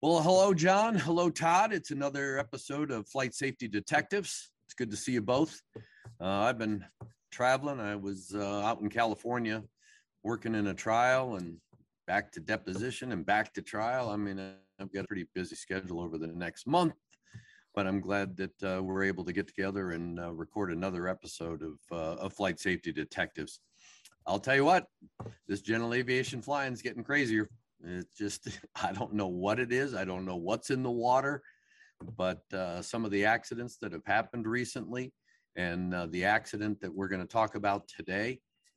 Well, hello, John. Hello, Todd. It's another episode of Flight Safety Detectives. It's good to see you both. I've been traveling. I was out in California working in a trial and back to deposition and back to trial. I mean, I've got a pretty busy schedule over the next month, but I'm glad that we're able to get together and record another episode of Flight Safety Detectives. I'll tell you what, this general aviation flying is getting crazier. It's just, I don't know what it is. I don't know what's in the water, but some of the accidents that have happened recently and the accident that we're going to talk about today,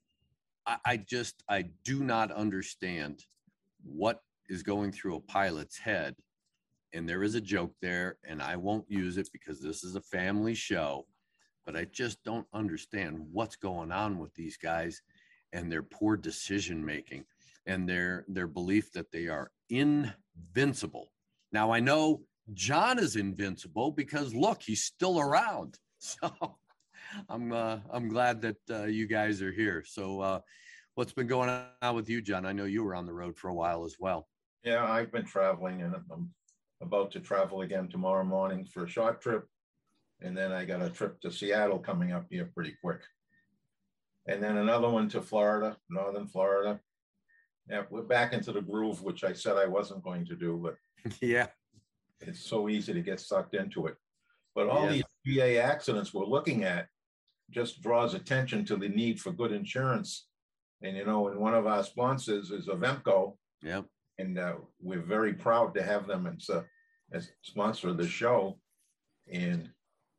I do not understand what is going through a pilot's head. And there is a joke there, and I won't use it because this is a family show, but I just don't understand what's going on with these guys and their poor decision-making and their belief that they are invincible. Now, I know John is invincible because look, he's still around. So I'm glad that you guys are here. So what's been going on with you, John? I know you were on the road for a while as well. Yeah, I've been traveling, and I'm about to travel again tomorrow morning for a short trip. And then I got a trip to Seattle coming up here pretty quick. And then another one to Florida, northern Florida. Yeah, we're back into the groove, which I said I wasn't going to do, but yeah, it's so easy to get sucked into it. But all these VA accidents we're looking at just draws attention to the need for good insurance. And, and one of our sponsors is Avemco. Yep. And we're very proud to have them as a sponsor of the show. And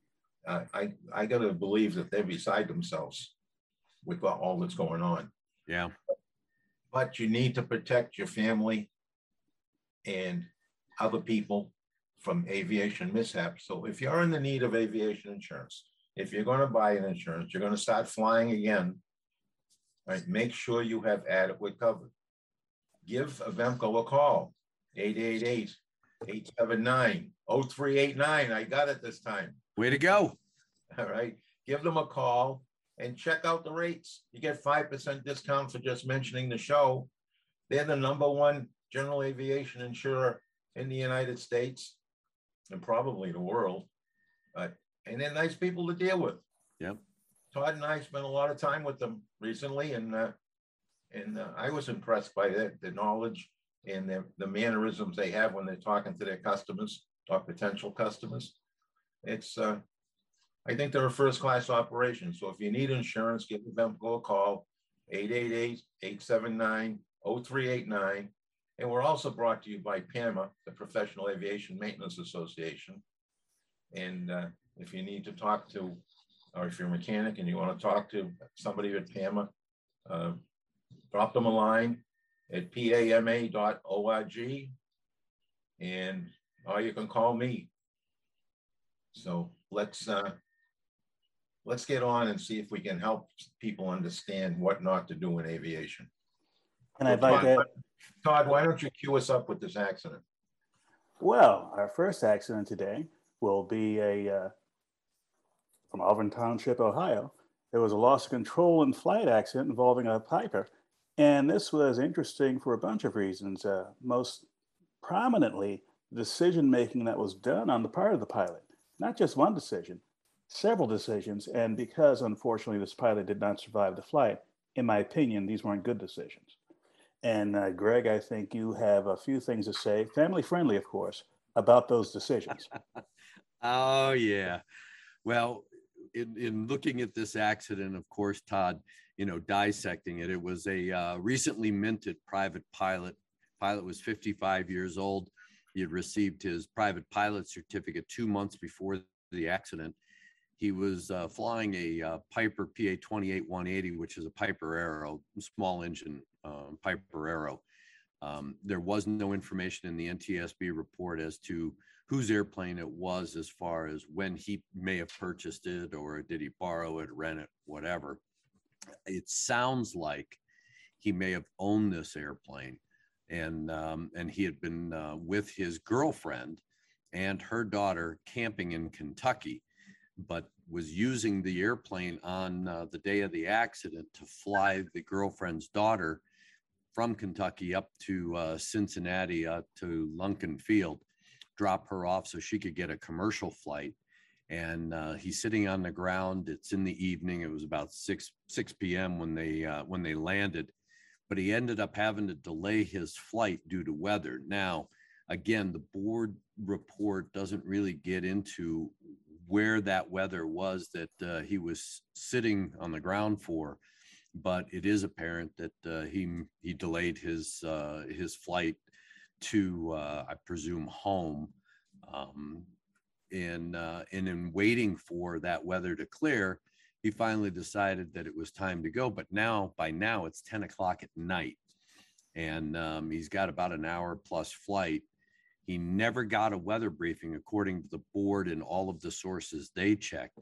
I got to believe that they're beside themselves with all that's going on. Yeah. But you need to protect your family and other people from aviation mishaps. So if you're in the need of aviation insurance, if you're going to buy an insurance, you're going to start flying again, right? Make sure you have adequate coverage. Give Avemco a call, 888-879-0389. I got it this time. Way to go. All right. Give them a call and check out the rates. You get 5% discount for just mentioning the show. They're the #1 general aviation insurer in the United States and probably the world. And they're nice people to deal with. Yep. Todd and I spent a lot of time with them recently, and I was impressed by the knowledge and the mannerisms they have when they're talking to their customers or potential customers. I think they're a first-class operation. So if you need insurance, give them a call, 888-879-0389. And we're also brought to you by PAMA, the Professional Aviation Maintenance Association. And if you need to talk to, or if you're a mechanic and you want to talk to somebody at PAMA, drop them a line at pama.org, or you can call me. So let's get on and see if we can help people understand what not to do in aviation. And I'd like to... Todd, why don't you cue us up with this accident? Well, our first accident today will be from Auburn Township, Ohio. There was a loss of control in flight accident involving a Piper. And this was interesting for a bunch of reasons. Most prominently, decision-making that was done on the part of the pilot. Not just one decision, several decisions. And because, unfortunately, this pilot did not survive the flight, in my opinion, these weren't good decisions. And Greg, I think you have a few things to say, family-friendly, of course, about those decisions. Oh, yeah. Well, in looking at this accident, of course, Todd, dissecting it, it was a recently minted private pilot. Pilot was 55 years old. He had received his private pilot certificate 2 months before the accident. He was flying a Piper PA-28-180, which is a Piper Arrow, small engine Piper Arrow. There was no information in the NTSB report as to whose airplane it was, as far as when he may have purchased it, or did he borrow it, rent it, whatever. It sounds like he may have owned this airplane, and he had been with his girlfriend and her daughter camping in Kentucky, but was using the airplane on the day of the accident to fly the girlfriend's daughter from Kentucky up to Cincinnati to Lunken Field, drop her off so she could get a commercial flight. And he's sitting on the ground. It's in the evening. It was about 6 p.m. when they landed, but he ended up having to delay his flight due to weather. Now, again, the board report doesn't really get into where that weather was that he was sitting on the ground for, but it is apparent that he delayed his flight to I presume home, and in waiting for that weather to clear, he finally decided that it was time to go. But by now it's 10 o'clock at night, and he's got about an hour plus flight. He never got a weather briefing, according to the board and all of the sources they checked.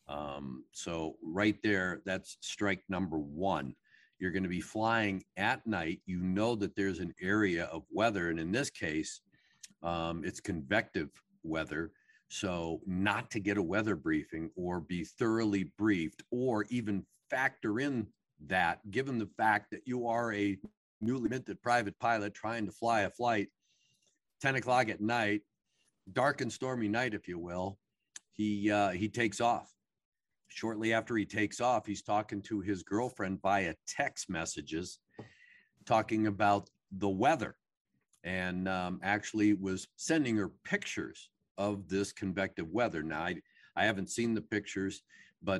So right there, that's strike number one. You're going to be flying at night. You know that there's an area of weather, and in this case, it's convective weather. So not to get a weather briefing or be thoroughly briefed or even factor in that, given the fact that you are a newly minted private pilot trying to fly a flight, 10 o'clock at night, dark and stormy night, if you will, he takes off. Shortly after he takes off, he's talking to his girlfriend via text messages, talking about the weather, and actually was sending her pictures of this convective weather. Now, I haven't seen the pictures, but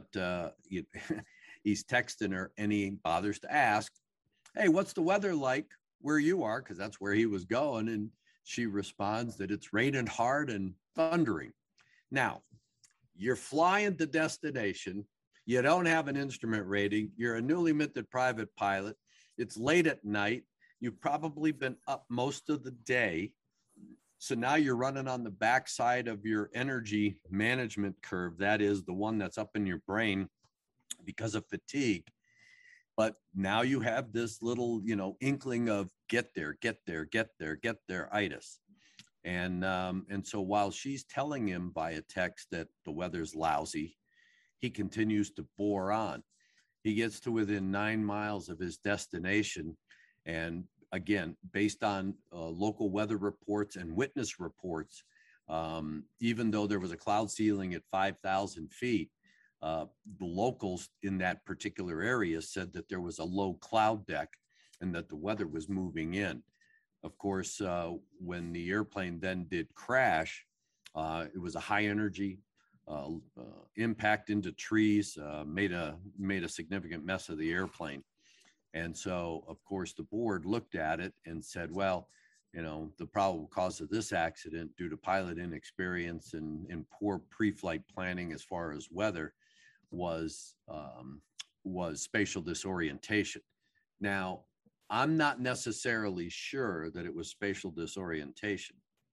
he's texting her, and he bothers to ask, hey, what's the weather like where you are? Because that's where he was going. And she responds that it's raining hard and thundering. Now, you're flying to destination. You don't have an instrument rating. You're a newly minted private pilot. It's late at night. You've probably been up most of the day. So now you're running on the backside of your energy management curve. That is the one that's up in your brain because of fatigue. But now you have this little, inkling of get there itis. And so while she's telling him via text that the weather's lousy, he continues to bore on. He gets to within 9 miles of his destination. And again, based on local weather reports and witness reports, even though there was a cloud ceiling at 5,000 feet, the locals in that particular area said that there was a low cloud deck and that the weather was moving in. Of course, when the airplane then did crash, it was a high energy impact into trees, made a significant mess of the airplane. And so, of course, the board looked at it and said, well, the probable cause of this accident due to pilot inexperience and poor pre-flight planning as far as weather was spatial disorientation. Now, I'm not necessarily sure that it was spatial disorientation,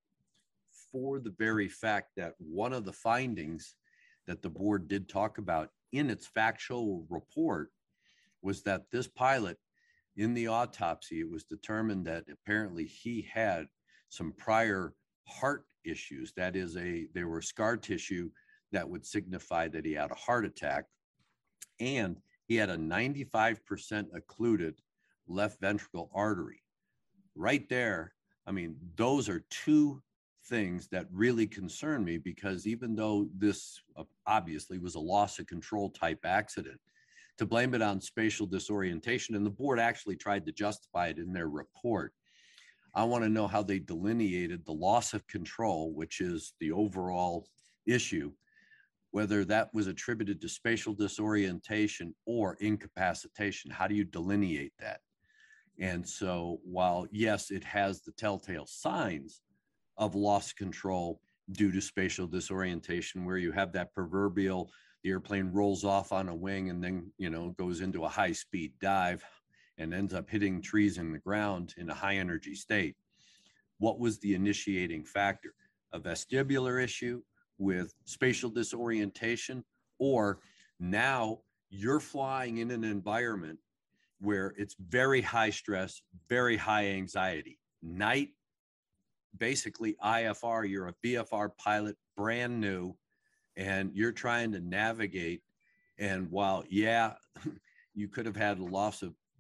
for the very fact that one of the findings that the board did talk about in its factual report was that this pilot, in the autopsy, it was determined that apparently he had some prior heart issues. That is, there were scar tissue that would signify that he had a heart attack, and he had a 95% occluded left ventricle artery. Right there, I mean, those are two things that really concern me, because even though this obviously was a loss of control type accident, to blame it on spatial disorientation, and the board actually tried to justify it in their report. I want to know how they delineated the loss of control, which is the overall issue, whether that was attributed to spatial disorientation or incapacitation. How do you delineate that? And so while, yes, it has the telltale signs of loss of control due to spatial disorientation, where you have that proverbial, the airplane rolls off on a wing and then, goes into a high-speed dive and ends up hitting trees in the ground in a high-energy state. What was the initiating factor? A vestibular issue with spatial disorientation, or now you're flying in an environment where it's very high stress, very high anxiety. Night, basically IFR, you're a VFR pilot, brand new, and you're trying to navigate. And while, yeah, you could have had a loss of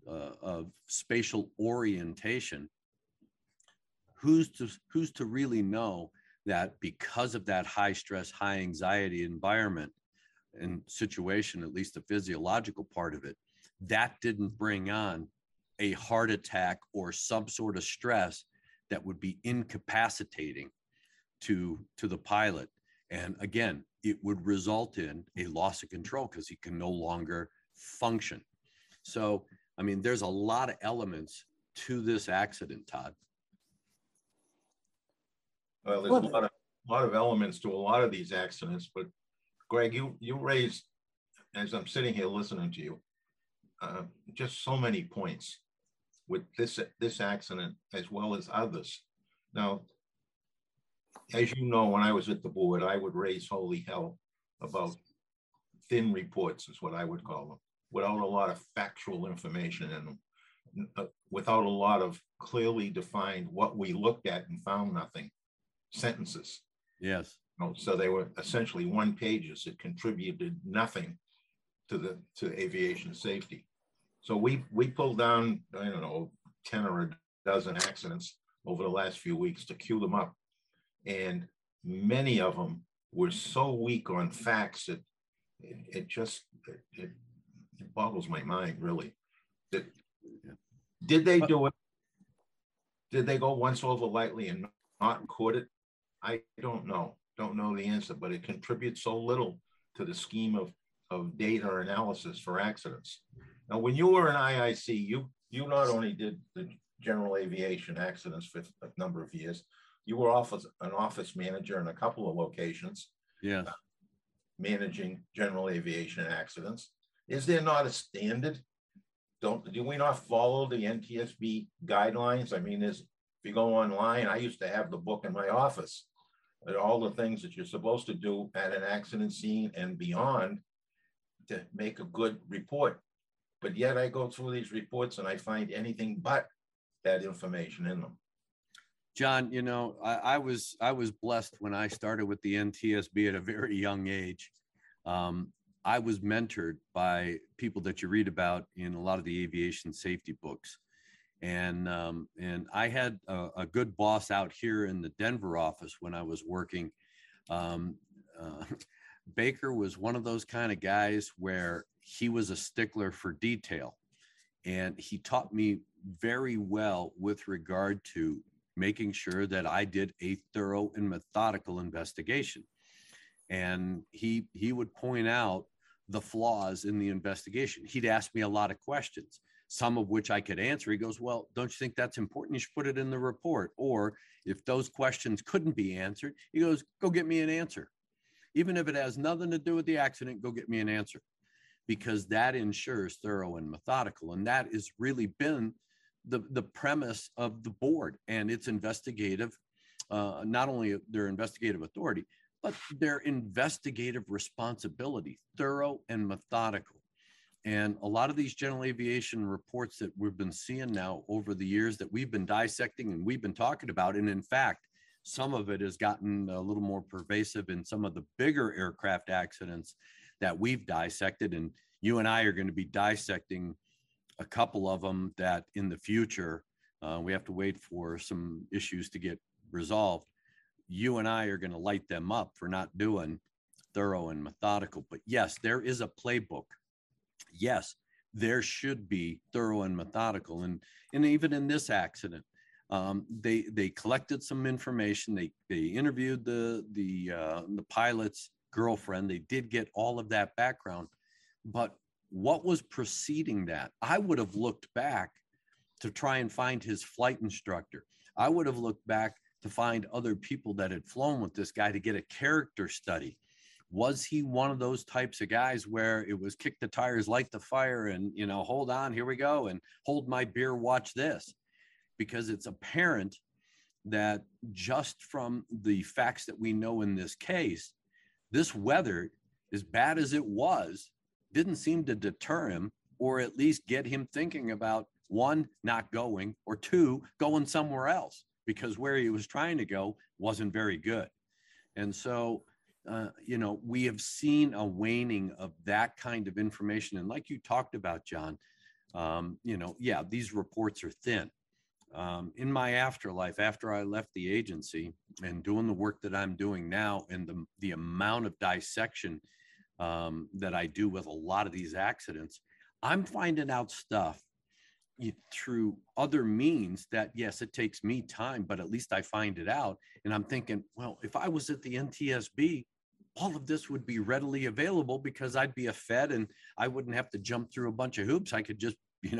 of spatial orientation, who's to really know that because of that high stress, high anxiety environment and situation, at least the physiological part of it, that didn't bring on a heart attack or some sort of stress that would be incapacitating to the pilot. And again, it would result in a loss of control because he can no longer function. So, I mean, there's a lot of elements to this accident, Todd. Well, there's a lot of elements to a lot of these accidents, but Greg, you raised, as I'm sitting here listening to you, just so many points with this accident as well as others. Now, as you know, when I was at the board, I would raise holy hell about thin reports, is what I would call them, without a lot of factual information in them, without a lot of clearly defined what we looked at and found nothing sentences. Yes. So they were essentially one pages that contributed nothing to aviation safety. So we pulled down, I don't know, 10 or a dozen accidents over the last few weeks to queue them up. And many of them were so weak on facts that it boggles my mind, really. Did they do it? Did they go once over lightly and not record it? I don't know. Don't know the answer, but it contributes so little to the scheme of data analysis for accidents. Now, when you were in IIC, you not only did the general aviation accidents for a number of years, you were an office manager in a couple of locations. Yes. Managing general aviation accidents. Is there not a standard? Do we not follow the NTSB guidelines? I mean, if you go online, I used to have the book in my office, all the things that you're supposed to do at an accident scene and beyond to make a good report. But yet I go through these reports and I find anything but that information in them. John, you know, I was blessed when I started with the NTSB at a very young age. I was mentored by people that you read about in a lot of the aviation safety books. And I had a good boss out here in the Denver office when I was working. Baker was one of those kind of guys where he was a stickler for detail. And he taught me very well with regard to making sure that I did a thorough and methodical investigation. And he would point out the flaws in the investigation. He'd ask me a lot of questions, some of which I could answer. He goes, well, don't you think that's important? You should put it in the report. Or if those questions couldn't be answered, he goes, go get me an answer. Even if it has nothing to do with the accident, go get me an answer, because that ensures thorough and methodical. And that has really been the premise of the board and its investigative, not only their investigative authority, but their investigative responsibility, thorough and methodical. And a lot of these general aviation reports that we've been seeing now over the years that we've been dissecting and we've been talking about, and in fact, some of it has gotten a little more pervasive in some of the bigger aircraft accidents that we've dissected. And you and I are going to be dissecting a couple of them that in the future, we have to wait for some issues to get resolved. You and I are going to light them up for not doing thorough and methodical. But yes, there is a playbook. Yes, there should be thorough and methodical. And even in this accident, they collected some information. They interviewed the pilot's girlfriend. They did get all of that background. But what was preceding that? I would have looked back to try and find his flight instructor. I would have looked back to find other people that had flown with this guy to get a character study. Was he one of those types of guys where it was kick the tires, light the fire, and, you know, hold on, here we go, and hold my beer, watch this? Because it's apparent that just from the facts that we know in this case, this weather, as bad as it was, didn't seem to deter him, or at least get him thinking about, one, not going, or two, going somewhere else, because where he was trying to go wasn't very good. And so, you know, we have seen a waning of that kind of information. And like you talked about, John, Yeah, these reports are thin. In my afterlife, after I left the agency and doing the work that I'm doing now, and the amount of dissection that I do with a lot of these accidents, I'm finding out stuff through other means that, yes, it takes me time, but at least I find it out. And I'm thinking, well, if I was at the NTSB, all of this would be readily available because I'd be a Fed and I wouldn't have to jump through a bunch of hoops. I could just,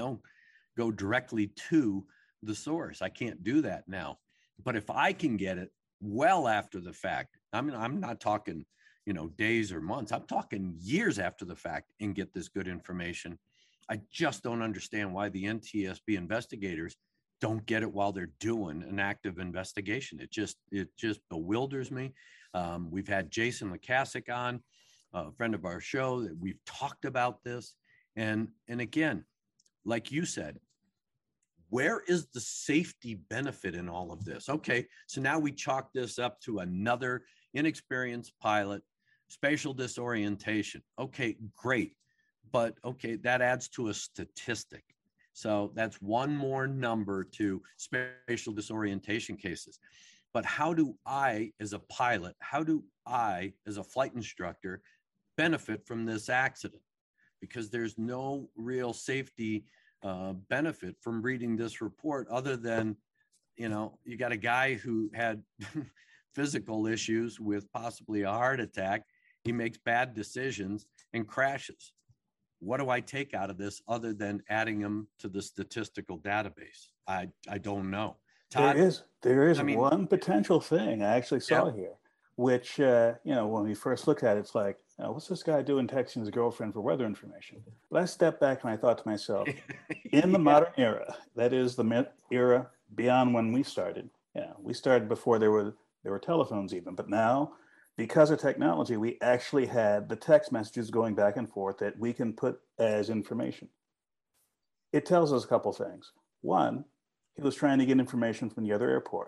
go directly to the source. I can't do that now. But if I can get it well after the fact, I'm not talking, days or months, I'm talking years after the fact, and get this good information. I just don't understand why the NTSB investigators don't get it while they're doing an active investigation. It just bewilders me. We've had Jason Lukasik on, a friend of our show, that we've talked about this. And again, like you said, where is the safety benefit in all of this? Okay, so now we chalk this up to another inexperienced pilot, spatial disorientation. Okay, great. But okay, that adds to a statistic. So that's one more number to spatial disorientation cases. But how do I, as a pilot, how do I, as a flight instructor, benefit from this accident? Because there's no real safety benefit from reading this report, other than, you got a guy who had physical issues with possibly a heart attack. He makes bad decisions and crashes. What do I take out of this other than adding them to the statistical database? I don't know. Todd? There is one potential thing I actually saw here, which, when we first looked at it, it's like, what's this guy doing texting his girlfriend for weather information? But I stepped back and I thought to myself, in the modern era, that is the era beyond when we started. We started before there were telephones even, but now, because of technology, we actually had the text messages going back and forth that we can put as information. It tells us a couple things. One, he was trying to get information from the other airport.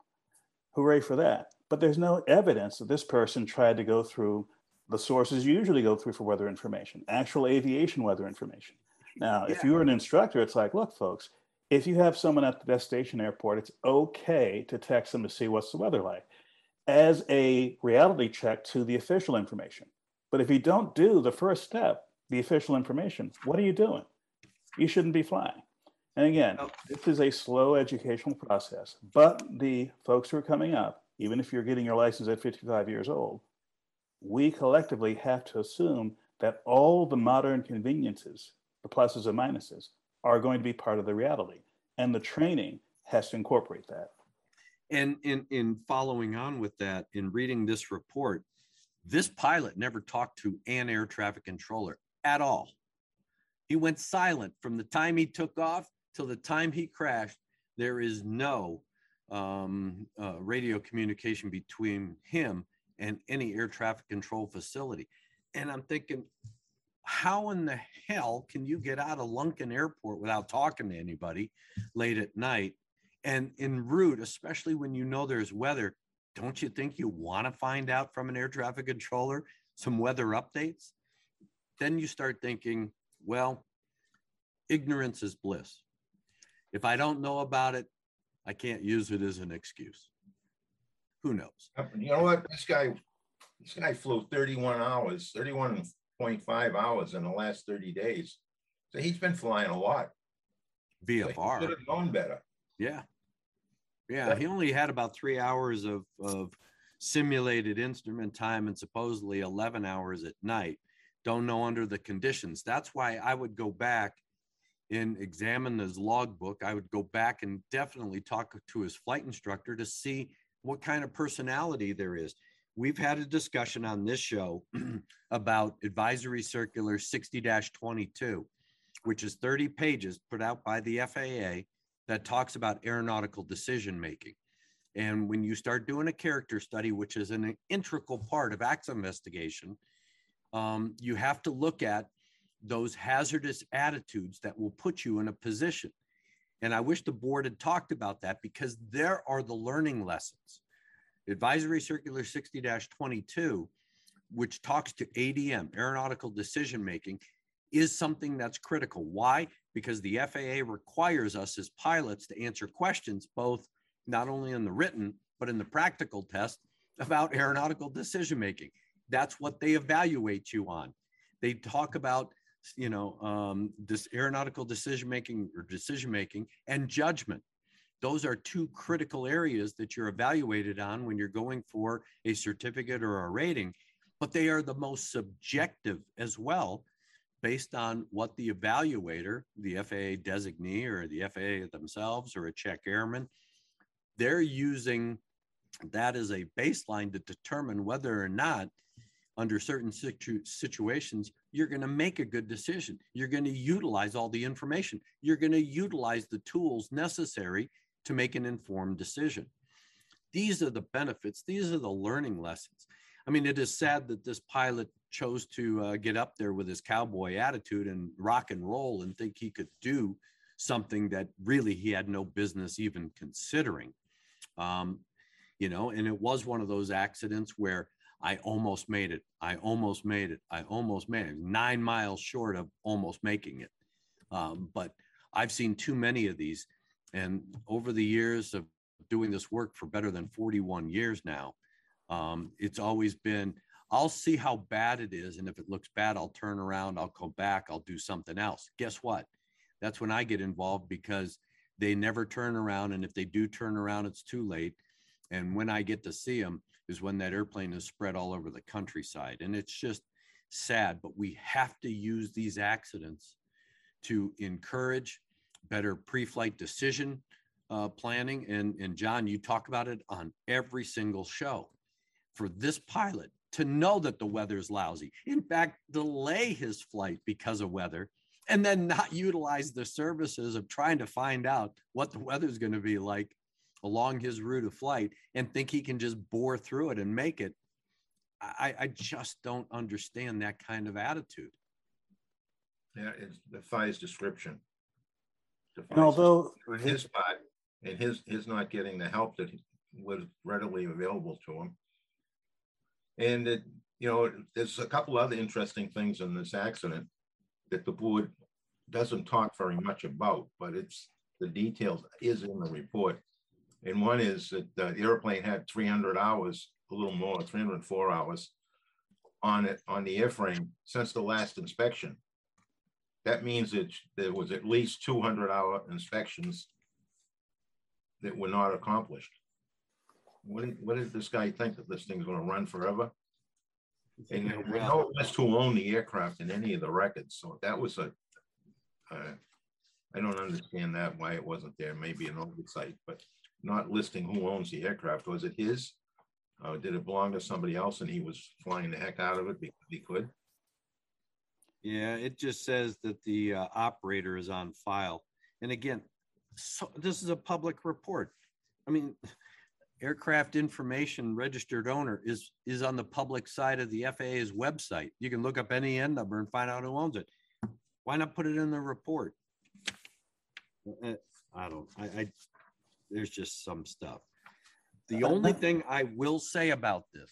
Hooray for that. But there's no evidence that this person tried to go through the sources you usually go through for weather information, actual aviation weather information. Now, if you're an instructor, it's like, look, folks, if you have someone at the destination airport, it's okay to text them to see what's the weather like, as a reality check to the official information. But if you don't do the first step, the official information, what are you doing? You shouldn't be flying. And again, this is a slow educational process, but the folks who are coming up, even if you're getting your license at 55 years old, we collectively have to assume that all the modern conveniences, the pluses and minuses, are going to be part of the reality. And the training has to incorporate that. And in following on with that, in reading this report, this pilot never talked to an air traffic controller at all. He went silent from the time he took off till the time he crashed. There is no radio communication between him and any air traffic control facility. And I'm thinking, how in the hell can you get out of Lunken Airport without talking to anybody late at night? And en route, especially when you know there's weather, don't you think you want to find out from an air traffic controller some weather updates? Then you start thinking, well, ignorance is bliss. If I don't know about it, I can't use it as an excuse. Who knows? You know what? This guy flew 31.5 hours in the last 30 days. So he's been flying a lot. VFR. So he should have known better. Yeah. He only had about 3 hours of simulated instrument time and supposedly 11 hours at night. Don't know under the conditions. That's why I would go back and examine his logbook. I would go back and definitely talk to his flight instructor to see what kind of personality there is. We've had a discussion on this show about Advisory Circular 60-22, which is 30 pages put out by the FAA that talks about aeronautical decision-making. And when you start doing a character study, which is an integral part of accident investigation, you have to look at those hazardous attitudes that will put you in a position. And I wish the board had talked about that, because there are the learning lessons. Advisory Circular 60-22, which talks to ADM, aeronautical decision-making, is something that's critical. Why? Because the FAA requires us as pilots to answer questions, both not only in the written, but in the practical test about aeronautical decision-making. That's what they evaluate you on. They talk about, this aeronautical decision-making and judgment. Those are two critical areas that you're evaluated on when you're going for a certificate or a rating, but they are the most subjective as well, based on what the evaluator, the FAA designee or the FAA themselves or a check airman, they're using that as a baseline to determine whether or not under certain situations, you're going to make a good decision. You're going to utilize all the information. You're going to utilize the tools necessary to make an informed decision. These are the benefits. These are the learning lessons. I mean, it is sad that this pilot chose to get up there with his cowboy attitude and rock and roll and think he could do something that really he had no business even considering. And it was one of those accidents where I almost made it. I almost made it. 9 miles short of almost making it. But I've seen too many of these. And over the years of doing this work for better than 41 years now, it's always been, I'll see how bad it is. And if it looks bad, I'll turn around, I'll go back, I'll do something else. Guess what? That's when I get involved, because they never turn around. And if they do turn around, it's too late. And when I get to see them is when that airplane is spread all over the countryside. And it's just sad, but we have to use these accidents to encourage better pre-flight decision planning. And John, you talk about it on every single show. For this pilot to know that the weather is lousy, in fact, delay his flight because of weather, and then not utilize the services of trying to find out what the weather is going to be like along his route of flight and think he can just bore through it and make it. I just don't understand that kind of attitude. Yeah, it defies description. And although on his part, and his not getting the help that was readily available to him. And there's a couple other interesting things in this accident that the board doesn't talk very much about, but it's the details is in the report. And one is that the airplane had 300 hours, a little more, 304 hours on it, on the airframe since the last inspection. That means that there was at least 200-hour inspections that were not accomplished. What did this guy think, that this thing's going to run forever? And we don't list who owned the aircraft in any of the records. So that was I don't understand that, why it wasn't there. Maybe an oversight, but not listing who owns the aircraft. Was it his? Did it belong to somebody else and he was flying the heck out of it because he could? Yeah, it just says that the operator is on file. And again, so this is a public report. I mean, aircraft information registered owner is on the public side of the FAA's website. You can look up any N number and find out who owns it. Why not put it in the report? There's just some stuff. The only thing I will say about this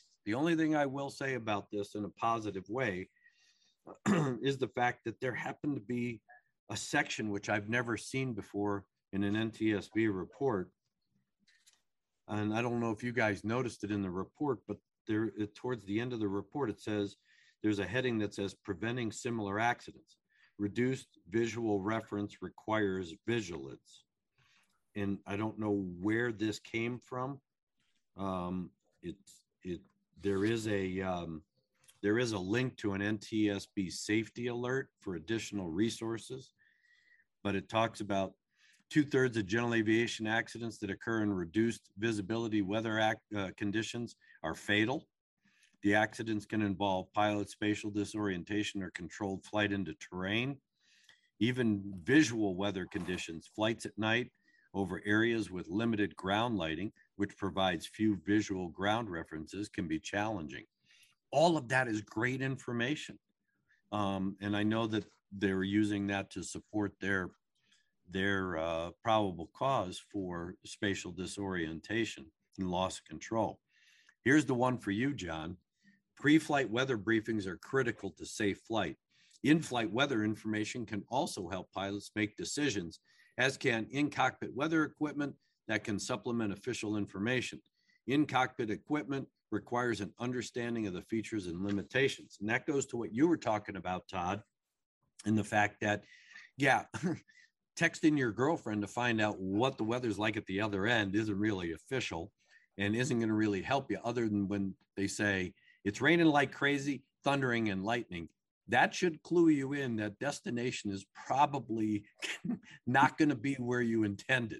in a positive way is the fact that there happened to be a section which I've never seen before in an NTSB report. And I don't know if you guys noticed it in the report, but there towards the end of the report, it says there's a heading that says preventing similar accidents. Reduced visual reference requires vigilance. And I don't know where this came from. There is a link to an NTSB safety alert for additional resources, but it talks about 2/3 of general aviation accidents that occur in reduced visibility weather conditions are fatal. The accidents can involve pilot spatial disorientation or controlled flight into terrain. Even visual weather conditions, flights at night over areas with limited ground lighting, which provides few visual ground references, can be challenging. All of that is great information. And I know that they're using that to support their probable cause for spatial disorientation and loss of control. Here's the one for you, John. Pre-flight weather briefings are critical to safe flight. In-flight weather information can also help pilots make decisions, as can in-cockpit weather equipment that can supplement official information. In-cockpit equipment requires an understanding of the features and limitations. And that goes to what you were talking about, Todd, and the fact that, yeah, texting your girlfriend to find out what the weather's like at the other end isn't really official and isn't going to really help you, other than when they say it's raining like crazy, thundering and lightning. That should clue you in that destination is probably not going to be where you intended.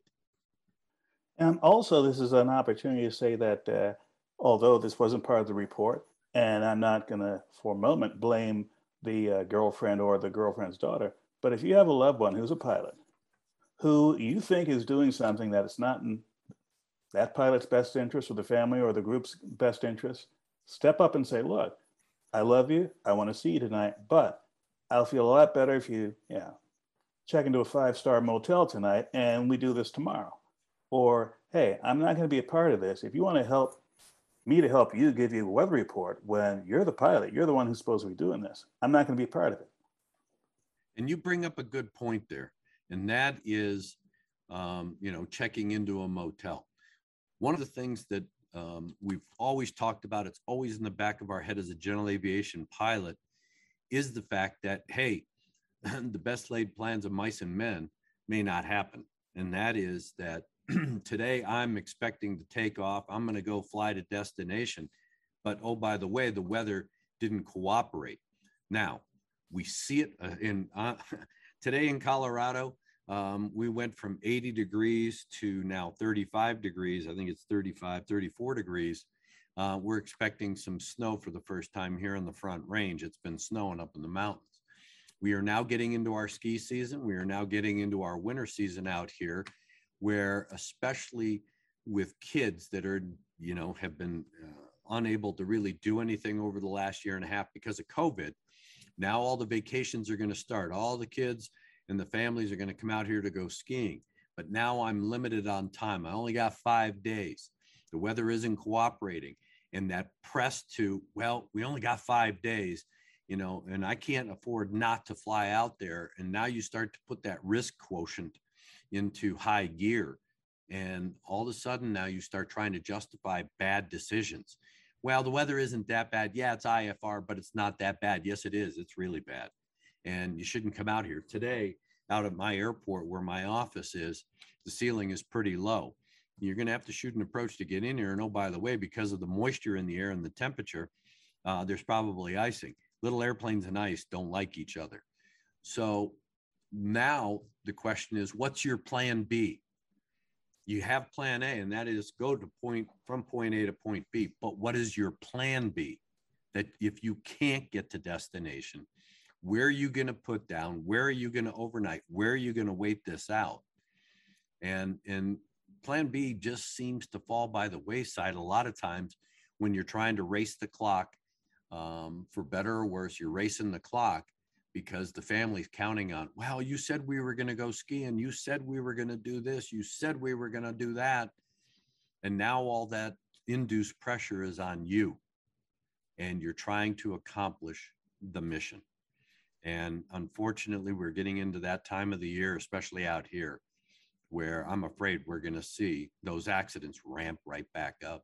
And also, this is an opportunity to say that although this wasn't part of the report, and I'm not going to for a moment blame the girlfriend or the girlfriend's daughter, but if you have a loved one who's a pilot, who you think is doing something that is not in that pilot's best interest or the family or the group's best interest, step up and say, look, I love you. I want to see you tonight, but I'll feel a lot better if you, check into a 5-star motel tonight and we do this tomorrow. Or, hey, I'm not going to be a part of this. If you want to help me to help you give you a weather report when you're the pilot, you're the one who's supposed to be doing this, I'm not going to be a part of it. And you bring up a good point there. And that is, checking into a motel. One of the things that we've always talked about, it's always in the back of our head as a general aviation pilot, is the fact that, hey, the best laid plans of mice and men may not happen. And that is that today I'm expecting to take off. I'm going to go fly to destination. But, oh, by the way, the weather didn't cooperate. Now, we see it today in Colorado. We went from 80 degrees to now 35 degrees. I think it's 35, 34 degrees. We're expecting some snow for the first time here in the Front Range. It's been snowing up in the mountains. We are now getting into our ski season. We are now getting into our winter season out here, where especially with kids that are, have been unable to really do anything over the last year and a half because of COVID. Now all the vacations are going to start. All the kids and the families are going to come out here to go skiing. But now I'm limited on time. I only got 5 days. The weather isn't cooperating. And that press to, well, we only got 5 days, and I can't afford not to fly out there. And now you start to put that risk quotient into high gear. And all of a sudden now you start trying to justify bad decisions. Well, the weather isn't that bad. Yeah, it's IFR, but it's not that bad. Yes, it is. It's really bad. And you shouldn't come out here. Today, out at my airport where my office is, the ceiling is pretty low. You're going to have to shoot an approach to get in here. And oh, by the way, because of the moisture in the air and the temperature, there's probably icing. Little airplanes and ice don't like each other. So now the question is, what's your plan B? You have plan A, and that is go to from point A to point B. But what is your plan B? That if you can't get to destination, where are you going to put down? Where are you going to overnight? Where are you going to wait this out? And plan B just seems to fall by the wayside a lot of times when you're trying to race the clock. For better or worse, you're racing the clock because the family's counting on, well, you said we were going to go skiing. You said we were going to do this. You said we were going to do that. And now all that induced pressure is on you. And you're trying to accomplish the mission. And unfortunately, we're getting into that time of the year, especially out here, where I'm afraid we're going to see those accidents ramp right back up.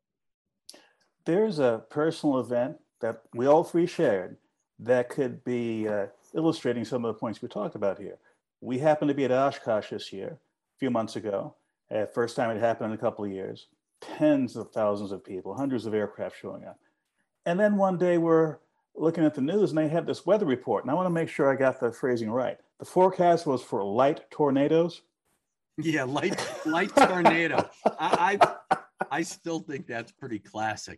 There's a personal event that we all three shared that could be illustrating some of the points we talked about here. We happened to be at Oshkosh this year, a few months ago. First time it happened in a couple of years. Tens of thousands of people, hundreds of aircraft showing up. And then one day we're looking at the news and they have this weather report. And I want to make sure I got the phrasing right. The forecast was for light tornadoes. Yeah, light tornado. I still think that's pretty classic.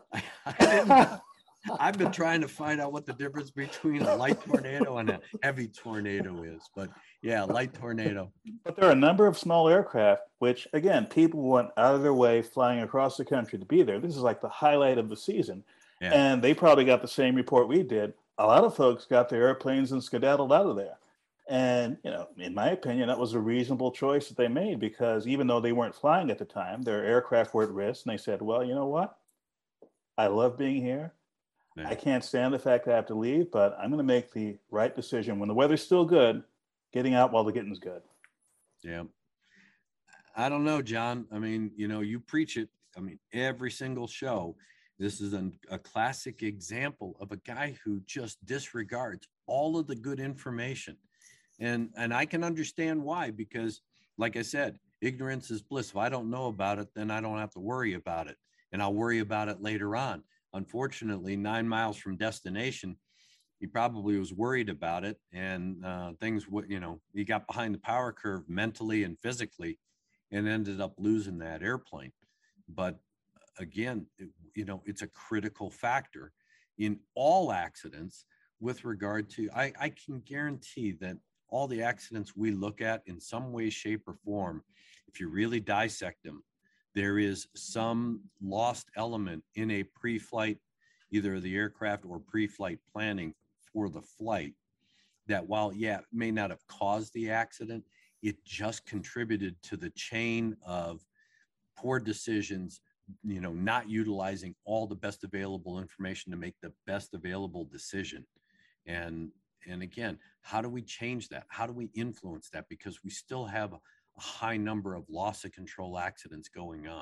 I've been trying to find out what the difference between a light tornado and a heavy tornado is, but yeah, light tornado. But there are a number of small aircraft, which again, people went out of their way flying across the country to be there. This is like the highlight of the season. Yeah. And they probably got the same report we did. A lot of folks got their airplanes and skedaddled out of there. And, in my opinion, that was a reasonable choice that they made because even though they weren't flying at the time, their aircraft were at risk. And they said, well, you know what? I love being here. I can't stand the fact that I have to leave, but I'm going to make the right decision when the weather's still good, getting out while the getting's good. Yeah. I don't know, John. I mean, you preach it. I mean, every single show, this is a classic example of a guy who just disregards all of the good information. And I can understand why, because like I said, ignorance is bliss. If I don't know about it, then I don't have to worry about it. And I'll worry about it later on. Unfortunately, 9 miles from destination, he probably was worried about it, and he got behind the power curve mentally and physically and ended up losing that airplane. But again, it's a critical factor in all accidents with regard to, I can guarantee that all the accidents we look at in some way, shape, or form, if you really dissect them, there is some lost element in a pre-flight, either the aircraft or pre-flight planning for the flight, that while, it may not have caused the accident, it just contributed to the chain of poor decisions, not utilizing all the best available information to make the best available decision. And again, how do we change that? How do we influence that? Because we still have a high number of loss of control accidents going on.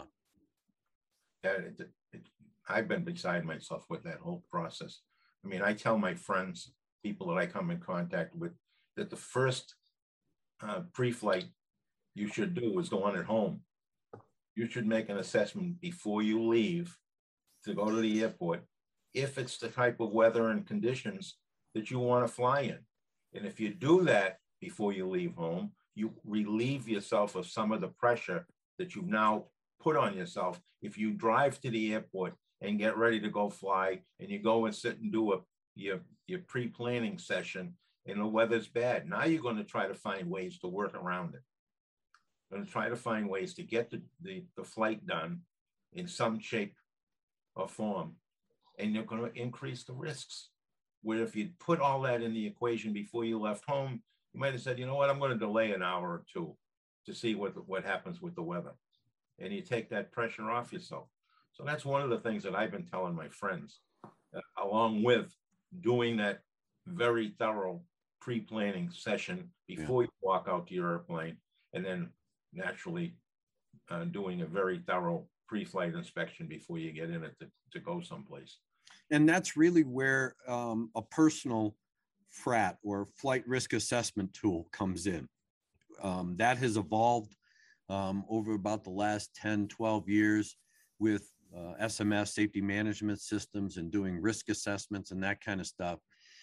I've been beside myself with that whole process. I mean, I tell my friends, people that I come in contact with, that the first pre-flight you should do is go on at home. You should make an assessment before you leave to go to the airport, if it's the type of weather and conditions that you want to fly in. And if you do that before you leave home, you relieve yourself of some of the pressure that you've now put on yourself. If you drive to the airport and get ready to go fly, and you go and sit and do your pre-planning session, and the weather's bad, now you're going to try to find ways to work around it. Going to try to find ways to get the flight done in some shape or form, and you're going to increase the risks. Where if you put all that in the equation before you left home, you might have said, you know what, I'm going to delay an hour or two to see what happens with the weather, and you take that pressure off yourself. So that's one of the things that I've been telling my friends, along with doing that very thorough pre-planning session before you walk out to your airplane, and then naturally doing a very thorough pre-flight inspection before you get in it to go someplace. And that's really where a personal FRAT or flight risk assessment tool comes in. That has evolved over about the last 10, 12 years with SMS, safety management systems, and doing risk assessments and that kind of stuff.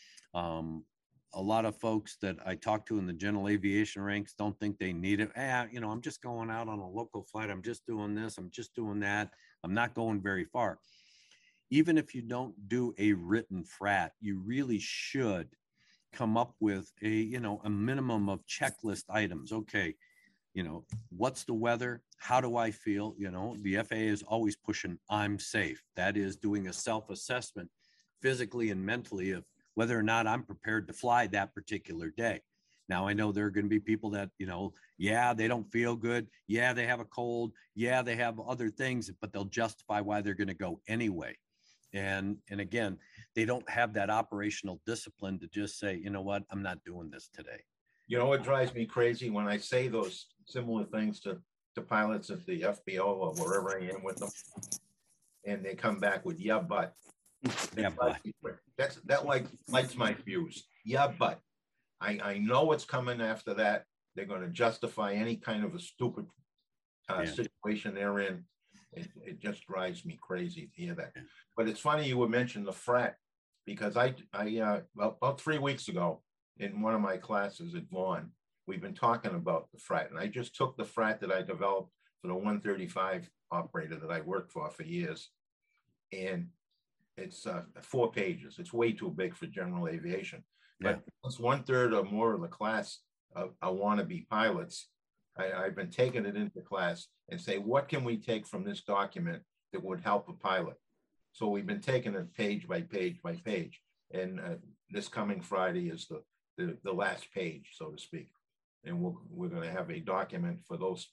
A lot of folks that I talk to in the general aviation ranks don't think they need it. I'm just going out on a local flight. I'm just doing this. I'm just doing that. I'm not going very far. Even if you don't do a written FRAT, you really should come up with a minimum of checklist items. Okay, what's the weather? How do I feel? The FAA is always pushing, I'm safe. That is doing a self-assessment physically and mentally of whether or not I'm prepared to fly that particular day. Now, I know there are going to be people that, they don't feel good. Yeah, they have a cold. Yeah, they have other things, but they'll justify why they're going to go anyway. And again, they don't have that operational discipline to just say, you know what, I'm not doing this today. It drives me crazy when I say those similar things to pilots at the FBO or wherever I am with them, and they come back with, yeah, but. Yeah, but. That lights my fuse. Yeah, but I know what's coming after that. They're going to justify any kind of a stupid situation they're in. It just drives me crazy to hear that. Yeah. But it's funny you would mention the FRAT, because about 3 weeks ago in one of my classes at Vaughan, we've been talking about the FRAT, and I just took the FRAT that I developed for the 135 operator that I worked for years, and it's 4 pages. It's way too big for general aviation. But it's 1/3 or more of the class of wannabe pilots. I've been taking it into class and say, what can we take from this document that would help a pilot? So we've been taking it page by page by page. And this coming Friday is the last page, so to speak. And we're going to have a document for those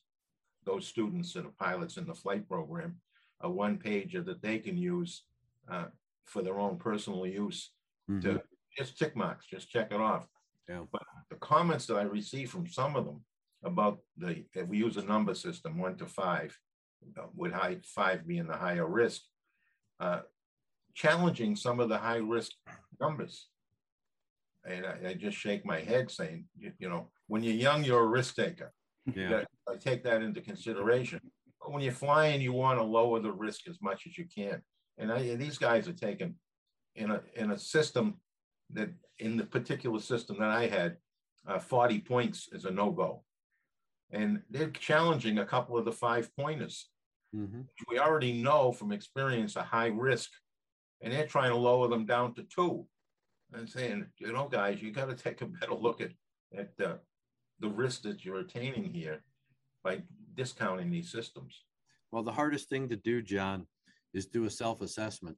students that are pilots in the flight program, a 1-pager that they can use for their own personal use Mhm. to just tick marks, just check it off. Yeah. But the comments that I received from some of them about if we use a number system, 1 to 5, with five being the higher risk, challenging some of the high risk numbers. And I just shake my head saying, when you're young, you're a risk taker. Yeah. I take that into consideration. But when you're flying, you want to lower the risk as much as you can. And these guys are taking in a system that, in the particular system that I had, 40 points is a no-go. And they're challenging a couple of the 5-pointers. Mm-hmm. We already know from experience a high risk, and they're trying to lower them down to 2. And saying, guys, you got to take a better look at the risk that you're attaining here by discounting these systems. Well, the hardest thing to do, John, is do a self-assessment.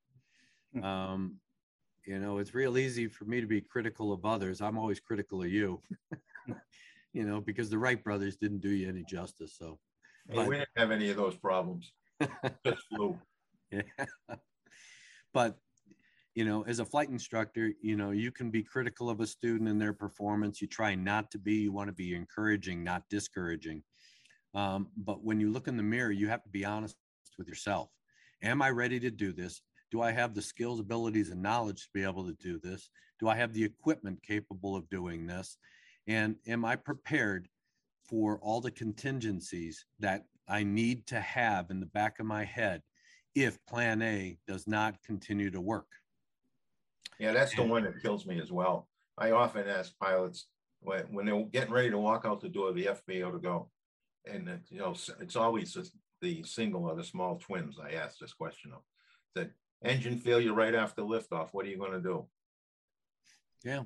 It's real easy for me to be critical of others. I'm always critical of you, because the Wright brothers didn't do you any justice. So we didn't have any of those problems. Just flew. Yeah. But as a flight instructor, you can be critical of a student and their performance. You try not to be. You want to be encouraging, not discouraging. But when you look in the mirror, you have to be honest with yourself. Am I ready to do this? Do I have the skills, abilities, and knowledge to be able to do this? Do I have the equipment capable of doing this? And am I prepared for all the contingencies that I need to have in the back of my head if plan A does not continue to work? Yeah, that's the one that kills me as well. I often ask pilots when they're getting ready to walk out the door of the FBO to go, and it's always the single or the small twins. I ask this question of that engine failure right after liftoff. What are you going to do? Yeah.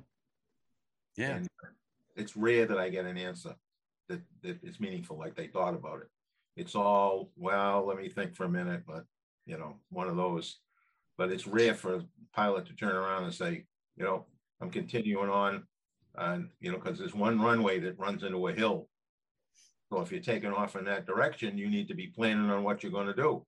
And it's rare that I get an answer that is meaningful, like they thought about it. It's all, well, let me think for a minute, but one of those. But it's rare for a pilot to turn around and say, I'm continuing on, and because there's one runway that runs into a hill. So if you're taking off in that direction, you need to be planning on what you're going to do.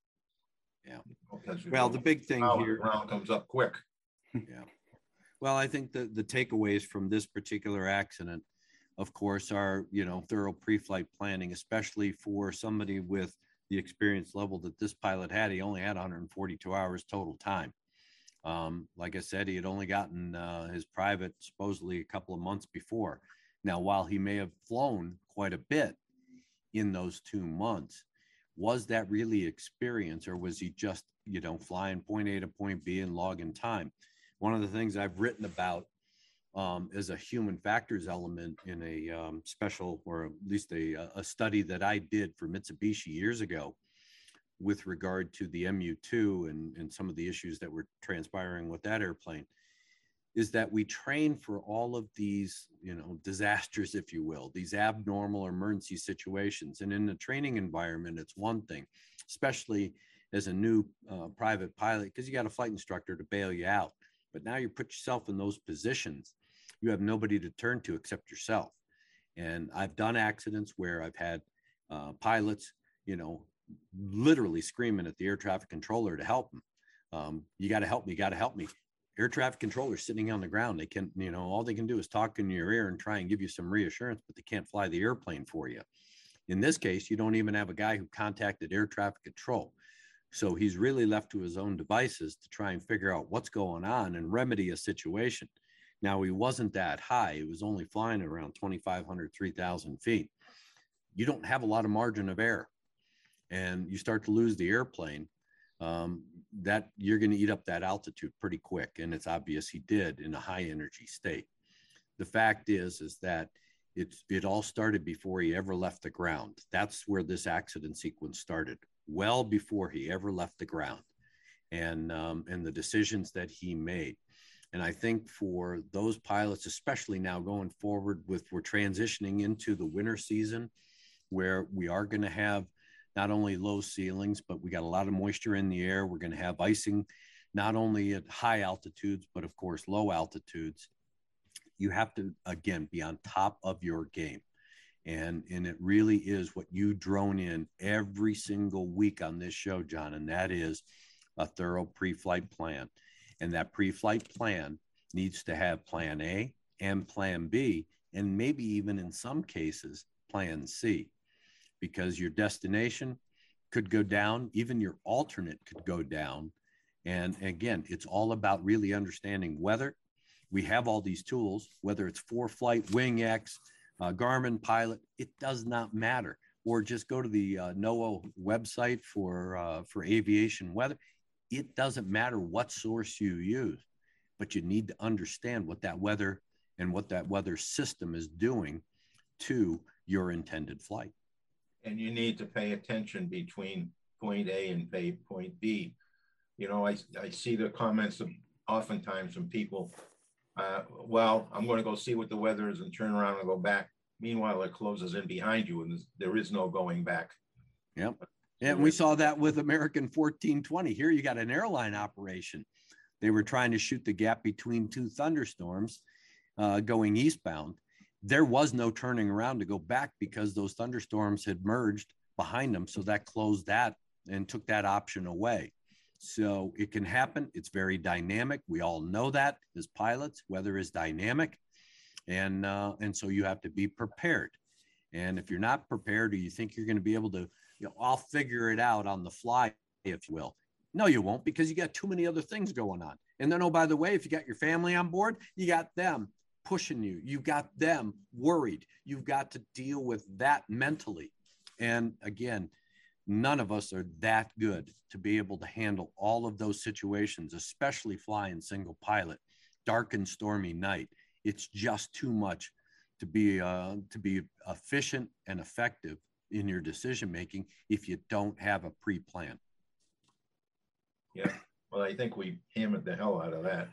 Yeah. Well, the big thing here, the ground comes up quick. Yeah. Well, I think the takeaways from this particular accident, of course, are, thorough pre-flight planning, especially for somebody with the experience level that this pilot had. He only had 142 hours total time. Like I said, he had only gotten his private supposedly a couple of months before. Now, while he may have flown quite a bit in those 2 months, was that really experience, or was he just, flying point A to point B and logging time? One of the things I've written about is a human factors element in a special, or at least a study that I did for Mitsubishi years ago with regard to the MU2 and some of the issues that were transpiring with that airplane, is that we train for all of these, disasters, if you will, these abnormal or emergency situations. And in the training environment, it's one thing, especially as a new private pilot, because you got a flight instructor to bail you out. But now you put yourself in those positions, you have nobody to turn to except yourself. And I've done accidents where I've had pilots, literally screaming at the air traffic controller to help them. You got to help me, you got to help me. Air traffic controllers sitting on the ground. They can, all they can do is talk in your ear and try and give you some reassurance, but they can't fly the airplane for you. In this case, you don't even have a guy who contacted air traffic control. So he's really left to his own devices to try and figure out what's going on and remedy a situation. Now, he wasn't that high. He was only flying around 2,500, 3,000 feet. You don't have a lot of margin of error, and you start to lose the airplane. That you're going to eat up that altitude pretty quick. And it's obvious he did in a high energy state. The fact is that it all started before he ever left the ground. That's where this accident sequence started, well before he ever left the ground, and the decisions that he made. And I think for those pilots, especially now going forward we're transitioning into the winter season, where we are going to have not only low ceilings, but we got a lot of moisture in the air. We're going to have icing, not only at high altitudes, but of course, low altitudes. You have to, again, be on top of your game. And it really is what you drone in every single week on this show, John. And that is, a thorough pre-flight plan. And that pre-flight plan needs to have plan A and plan B, and maybe even in some cases, plan C, because your destination could go down, even your alternate could go down. And again, it's all about really understanding weather. We have all these tools, whether it's ForeFlight, WingX, Garmin Pilot, it does not matter. Or just go to the NOAA website for aviation weather. It doesn't matter what source you use, but you need to understand what that weather and what that weather system is doing to your intended flight. And you need to pay attention between point A and point B. You know, I see the comments of oftentimes from people, well, I'm going to go see what the weather is and turn around and go back. Meanwhile, it closes in behind you and there is no going back. Yep. And we saw that with American 1420. Here you got an airline operation. They were trying to shoot the gap between two thunderstorms going eastbound. There was no turning around to go back because those thunderstorms had merged behind them. So that closed that and took that option away. So it can happen. It's very dynamic. We all know that as pilots, weather is dynamic. And so you have to be prepared. And if you're not prepared, or you think you're going to be able to, I'll figure it out on the fly, if you will. No, you won't, because you got too many other things going on. And then, oh, by the way, if you got your family on board, you got them pushing you. You got them worried. You've got to deal with that mentally. And again, none of us are that good to be able to handle all of those situations, especially flying single pilot, dark and stormy night. It's just too much to be efficient and effective in your decision making if you don't have a pre-plan. Yeah, well, I think we hammered the hell out of that.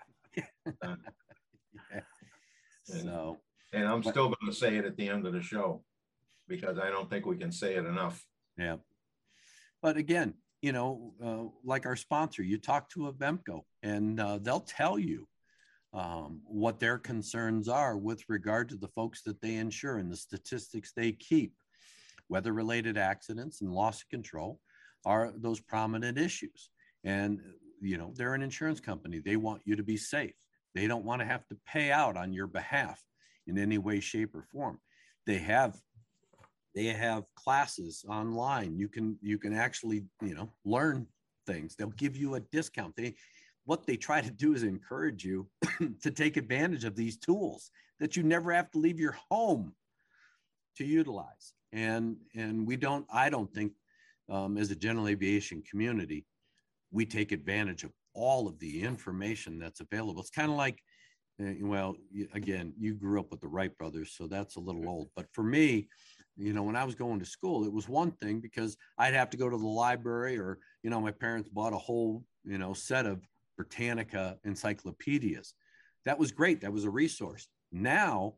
Yeah. And I'm still going to say it at the end of the show because I don't think we can say it enough. Yeah. But again, like our sponsor, you talk to a Avemco and they'll tell you what their concerns are with regard to the folks that they insure and the statistics they keep. Weather-related accidents and loss of control are those prominent issues. And, they're an insurance company. They want you to be safe. They don't want to have to pay out on your behalf in any way, shape, or form. They have classes online. You can actually, learn things. They'll give you a discount. What they try to do is encourage you to take advantage of these tools that you never have to leave your home to utilize. And I don't think as a general aviation community, we take advantage of all of the information that's available. It's kind of like, again, you grew up with the Wright brothers, so that's a little old. But for me, when I was going to school, it was one thing because I'd have to go to the library or, my parents bought a whole, set of Britannica encyclopedias. That was great. That was a resource. Now,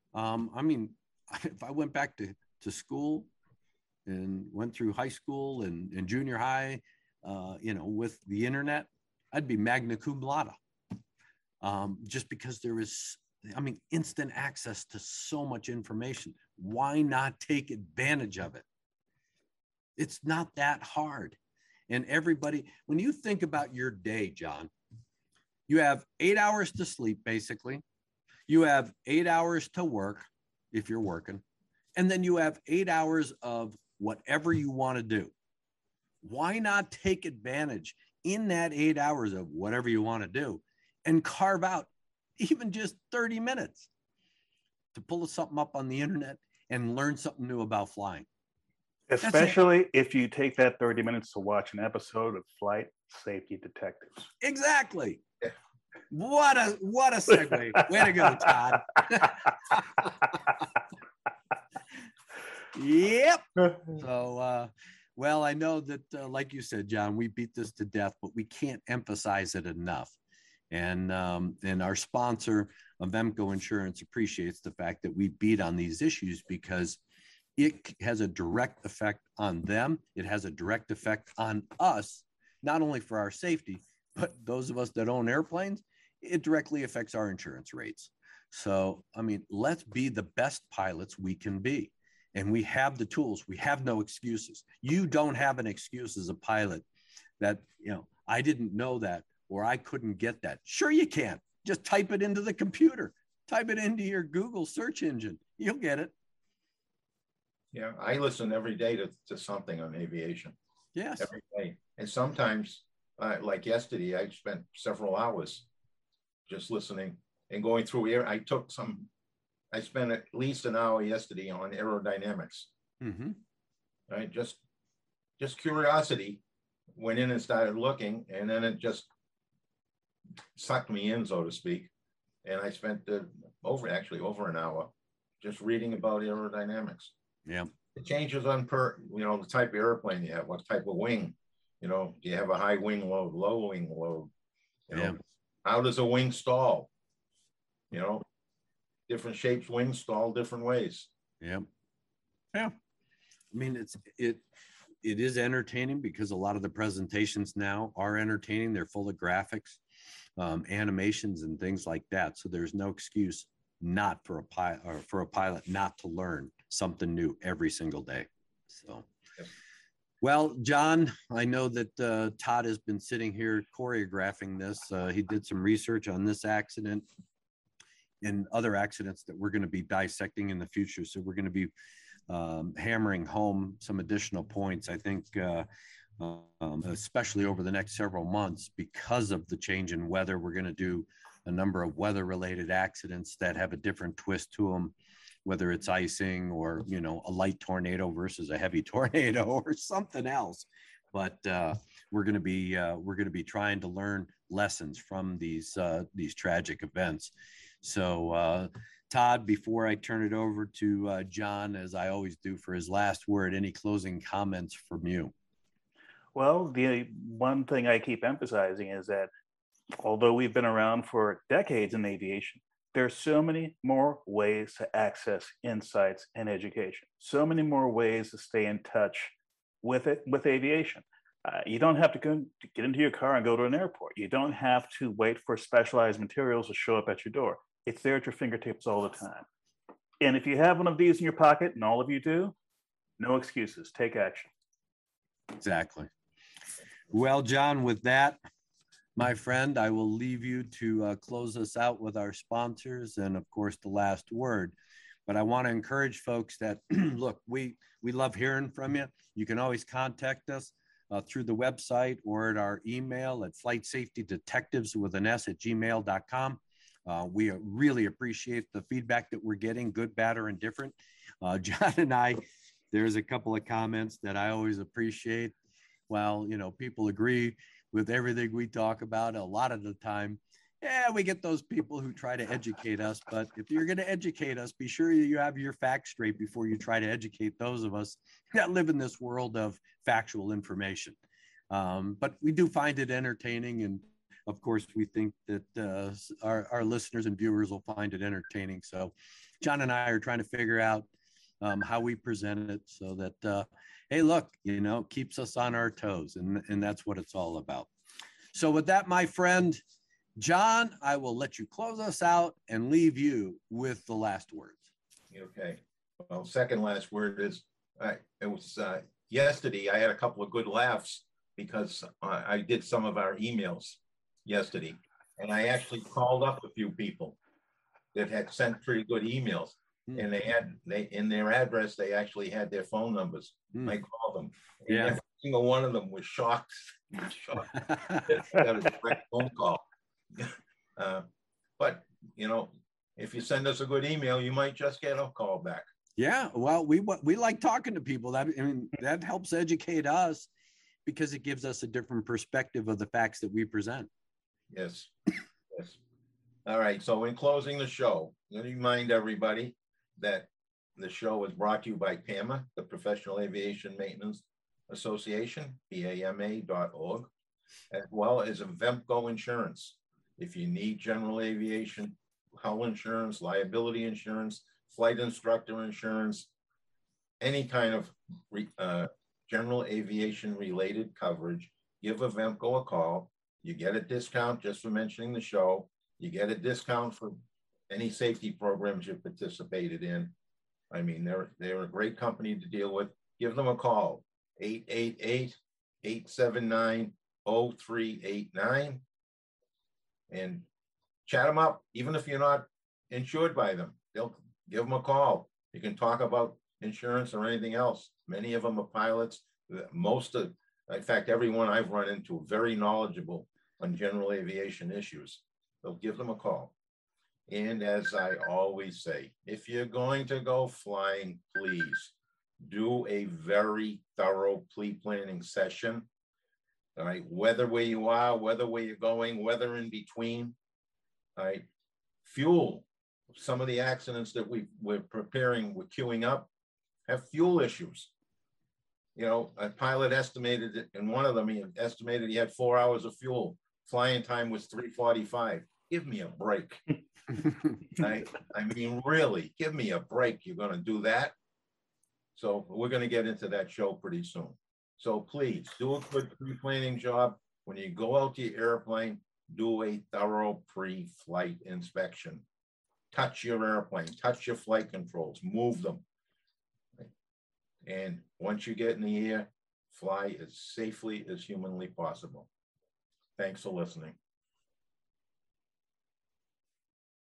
if I went back to school and went through high school and junior high, with the internet, I'd be magna cum laude. Just because there is, instant access to so much information. Why not take advantage of it? It's not that hard. And everybody, when you think about your day, John, you have 8 hours to sleep, basically. You have 8 hours to work if you're working. And then you have 8 hours of whatever you want to do. Why not take advantage in that 8 hours of whatever you want to do and carve out even just 30 minutes to pull something up on the internet and learn something new about flying? Especially if you take that 30 minutes to watch an episode of Flight Safety Detectives. Exactly. What a segue. Way to go, Todd. Yep. So, well, I know that, like you said, John, we beat this to death, but we can't emphasize it enough. And our sponsor, Avemco Insurance, appreciates the fact that we beat on these issues because it has a direct effect on them. It has a direct effect on us, not only for our safety, but those of us that own airplanes, it directly affects our insurance rates. So, let's be the best pilots we can be. And we have the tools. We have no excuses. You don't have an excuse as a pilot that, I didn't know that, or I couldn't get that. Sure, you can. Just type it into the computer, type it into your Google search engine. You'll get it. Yeah, I listen every day to something on aviation. Yes. Every day. And sometimes, like yesterday, I spent several hours just listening and going through air. I spent at least an hour yesterday on aerodynamics. Mm-hmm. Right? Just curiosity, went in and started looking, and then it just sucked me in, so to speak. And I spent over an hour just reading about aerodynamics. Yeah. It changes on the type of airplane you have, what type of wing, do you have a high wing load, low wing load, how does a wing stall, different shapes, wings stall different ways. Yeah. Yeah. I mean, it is entertaining because a lot of the presentations now are entertaining. They're full of graphics, animations and things like that. So there's no excuse not for a pilot not to learn something new every single day. So, well, John, I know that Todd has been sitting here choreographing this. He did some research on this accident and other accidents that we're going to be dissecting in the future. So we're going to be hammering home some additional points, I think, especially over the next several months because of the change in weather. We're going to do a number of weather-related accidents that have a different twist to them, whether it's icing or, a light tornado versus a heavy tornado or something else. But we're going to be trying to learn lessons from these tragic events. So, Todd, before I turn it over to John, as I always do for his last word, any closing comments from you? Well, the one thing I keep emphasizing is that although we've been around for decades in aviation, there's so many more ways to access insights and education, so many more ways to stay in touch with aviation. You don't have to get into your car and go to an airport. You don't have to wait for specialized materials to show up at your door. It's there at your fingertips all the time. And if you have one of these in your pocket, and all of you do, no excuses, take action. Exactly. Well, John, with that, my friend, I will leave you to close us out with our sponsors and, of course, the last word. But I want to encourage folks that, look, we love hearing from you. You can always contact us through the website or at our email at flightsafetydetectives@gmail.com. We really appreciate the feedback that we're getting, good, bad, or indifferent. John and I, there's a couple of comments that I always appreciate. Well, people agree with everything we talk about a lot of the time. Yeah, we get those people who try to educate us, but if you're going to educate us, be sure you have your facts straight before you try to educate those of us that live in this world of factual information. But we do find it entertaining, and of course, we think that our listeners and viewers will find it entertaining. So John and I are trying to figure out how we present it so that, hey, look, keeps us on our toes. And that's what it's all about. So with that, my friend, John, I will let you close us out and leave you with the last words. Okay. Well, second last word is, it was yesterday, I had a couple of good laughs because I did some of our emails yesterday, and I actually called up a few people that had sent pretty good emails, and they in their address they actually had their phone numbers. I called them, and every single one of them was shocked. Got a direct phone call. But if you send us a good email, you might just get a call back. Yeah, well, we like talking to people. That helps educate us because it gives us a different perspective of the facts that we present. Yes. All right. So in closing the show, let me remind everybody that the show is brought to you by PAMA, the Professional Aviation Maintenance Association, PAMA.org, as well as Avemco Insurance. If you need general aviation, hull insurance, liability insurance, flight instructor insurance, any kind of general aviation related coverage, give Avemco a call. You get a discount just for mentioning the show. You get a discount for any safety programs you participated in. I mean, they're a great company to deal with. Give them a call, 888-879-8255. 0389 and chat them up. Even if you're not insured by them, they'll give them a call. You can talk about insurance or anything else. Many of them are pilots. In fact, everyone I've run into very knowledgeable on general aviation issues. They'll give them a call. And as I always say, if you're going to go flying, please do a very thorough pre-planning session. All right, weather where you are, weather where you're going, weather in between. All right, fuel. Some of the accidents that we're preparing, we're queuing up, have fuel issues. You know, a pilot estimated it, and one of them, he estimated he had 4 hours of fuel. Flying time was 3:45. Give me a break. I mean, really, give me a break. You're going to do that? So we're going to get into that show pretty soon. So please do a good pre-planning job. When you go out to your airplane, do a thorough pre-flight inspection. Touch your airplane, touch your flight controls, move them. And once you get in the air, fly as safely as humanly possible. Thanks for listening.